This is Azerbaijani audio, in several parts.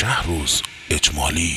شهروز اجمالی.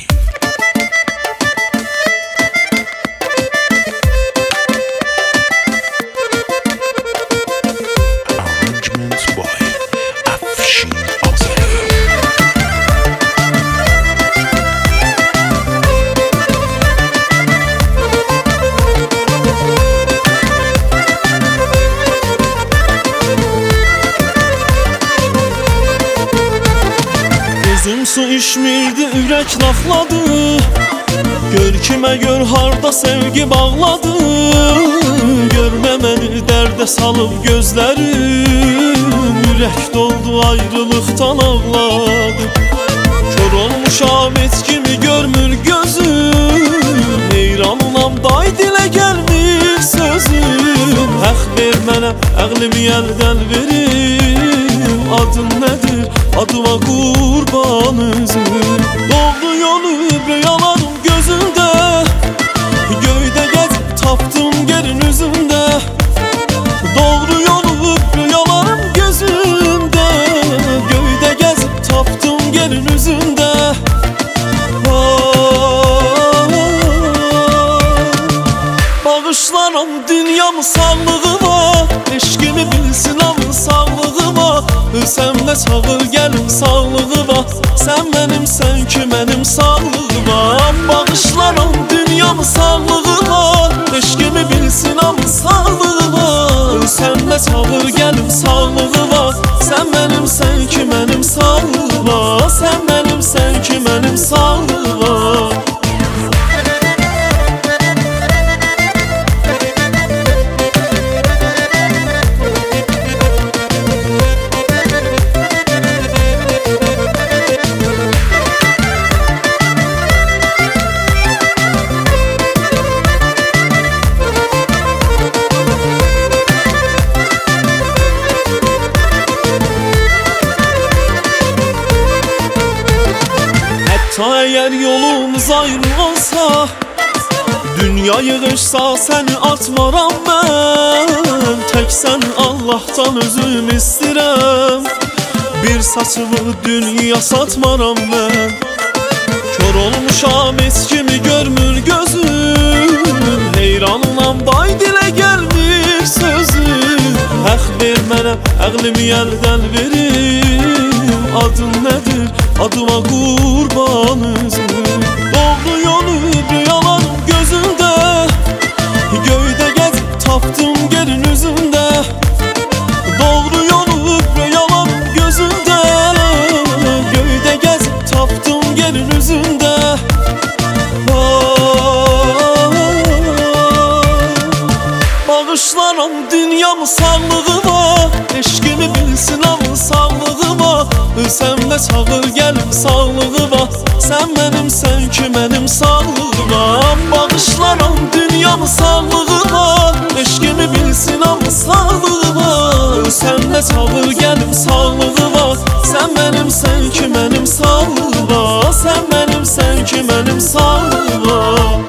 Gözüm su içmirdi, ürək lafladı. Gör kimə gör harda sevgi bağladı. Görmə məni dərdə salıb gözlərim. Ürək doldu ayrılıqdan ağladı. Kör olmuşam heç kimi görmür gözüm. Heyranam day dilə gəlmir sözüm. Həq ver mənə, əqlimi əldən verim. Adın nədir? Adıma qurban üzüm. Doğru yolu rüyalarım gözümdə. Göydə gəzib tapdım yerin üzümdə. Doğru yolu rüyalarım gözümdə. Göydə gəzib tapdım yerin üzümdə. Bağışlaram dünyamı sağlığıma. Eşkimi bilsin amın sağlığıma. Ölsəmdə çağır gəlim sağlığıma. Sən mənimsən ki mənim sağlığıma. Bağışlaram dünyamı sağlığıma. Eşkimi bilsin amın sağlığıma. Ölsəmdə çağır gəlim sağlığıma. Sən mənimsən ki mənim sağlığıma. Sən mənimsən ki mənim sağlığıma. Eğer yolumuz ayrı olsa, dünya yığışsa seni atmaram ben. Tek sen Allah'tan özüm istirəm. Bir saçımı dünya satmaram ben. Kör olmuşam heç kimi görmür gözüm. Heyranam day dilə gəlmir sözüm. Həq ver mənə, əqlimi əldən verim. Adın nədir? Adıma qurban üzüm. Doğru yolu rüyalarım gözümdə. Göydə gəzib tapdım yerin üzümdə. Doğru yolu rüyalarım gözümdə. Göydə gəzib tapdım yerin üzümdə. Bağışlaram dünyamı sağlığıma. Eşkimi bilsin amın sağlığıma. Ölsəmdə çağır gəlim sağlığıma. Sən mənimsən ki mənim sağlığıma. Bağışlaram dünyamı sağlığıma. Eşkimi bilsin amın sağlığıma. Ölsəmdə çağır gəlim sağlığıma. Sən mənimsən ki mənim sağlığıma. Sən mənimsən ki mənim sağlığıma.